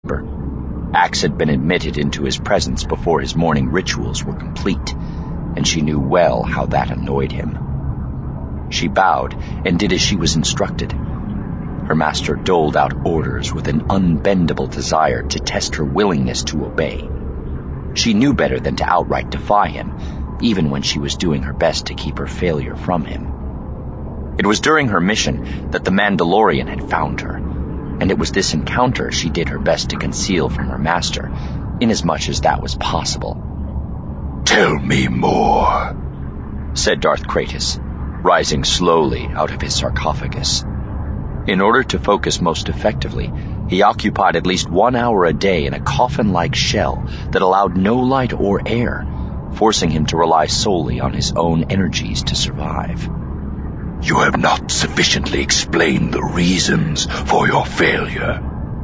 Axe had been admitted into his presence before his morning rituals were complete, and she knew well how that annoyed him. She bowed and did as she was instructed. Her master doled out orders with an unbendable desire to test her willingness to obey. She knew better than to outright defy him, even when she was doing her best to keep her failure from him. It was during her mission that the Mandalorian had found her, and it was this encounter she did her best to conceal from her master, inasmuch as that was possible. "Tell me more," said Darth Kratos, rising slowly out of his sarcophagus. In order to focus most effectively, he occupied at least 1 hour a day in a coffin-like shell that allowed no light or air, forcing him to rely solely on his own energies to survive. "You have not sufficiently explained the reasons for your failure."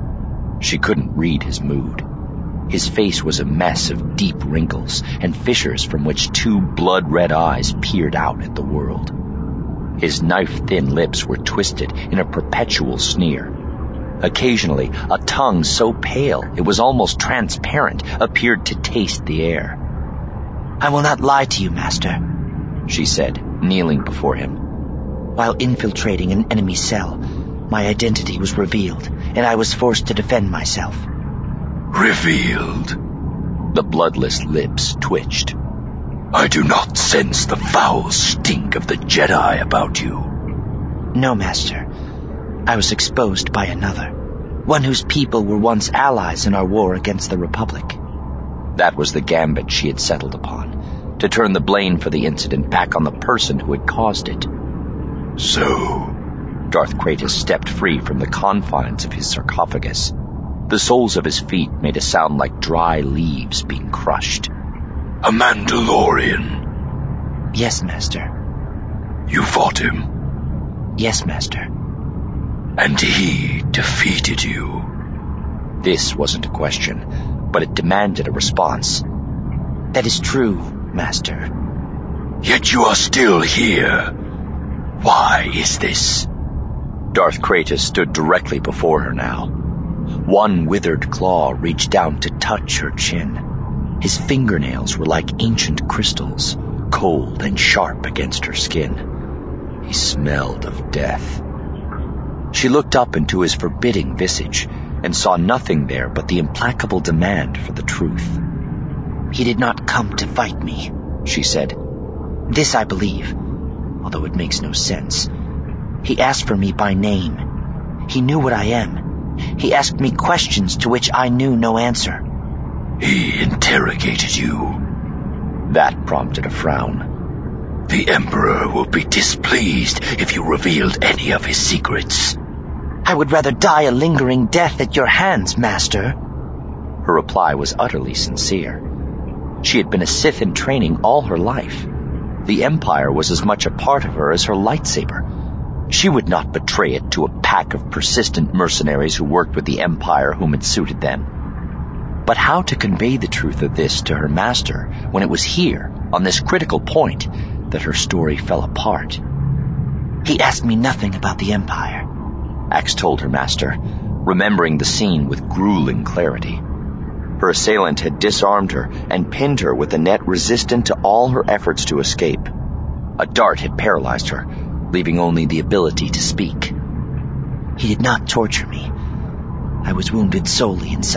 She couldn't read his mood. His face was a mess of deep wrinkles and fissures from which 2 blood-red eyes peered out at the world. His knife-thin lips were twisted in a perpetual sneer. Occasionally, a tongue so pale it was almost transparent appeared to taste the air. "I will not lie to you, Master," she said, kneeling before him. "While infiltrating an enemy cell, my identity was revealed, and I was forced to defend myself." "Revealed?" The bloodless lips twitched. "I do not sense the foul stink of the Jedi about you." "No, Master. I was exposed by another, one whose people were once allies in our war against the Republic." That was the gambit she had settled upon, to turn the blame for the incident back on the person who had caused it. "So," Darth Kratos stepped free from the confines of his sarcophagus. The soles of his feet made a sound like dry leaves being crushed. "A Mandalorian?" "Yes, Master." "You fought him?" "Yes, Master." "And he defeated you?" This wasn't a question, but it demanded a response. "That is true, Master." "Yet you are still here. Why is this?" Darth Kratos stood directly before her now. One withered claw reached down to touch her chin. His fingernails were like ancient crystals, cold and sharp against her skin. He smelled of death. She looked up into his forbidding visage and saw nothing there but the implacable demand for the truth. "He did not come to fight me," she said. "This I believe, although it makes no sense. He asked for me by name. He knew what I am. He asked me questions to which I knew no answer." "He interrogated you?" That prompted a frown. "The Emperor will be displeased if you revealed any of his secrets." "I would rather die a lingering death at your hands, Master." Her reply was utterly sincere. She had been a Sith in training all her life. The Empire was as much a part of her as her lightsaber. She would not betray it to a pack of persistent mercenaries who worked with the Empire whom it suited them. But how to convey the truth of this to her master when it was here, on this critical point, that her story fell apart? "He asked me nothing about the Empire," Axe told her master, remembering the scene with grueling clarity. Her assailant had disarmed her and pinned her with a net resistant to all her efforts to escape. A dart had paralyzed her, leaving only the ability to speak. "He did not torture me. I was wounded solely in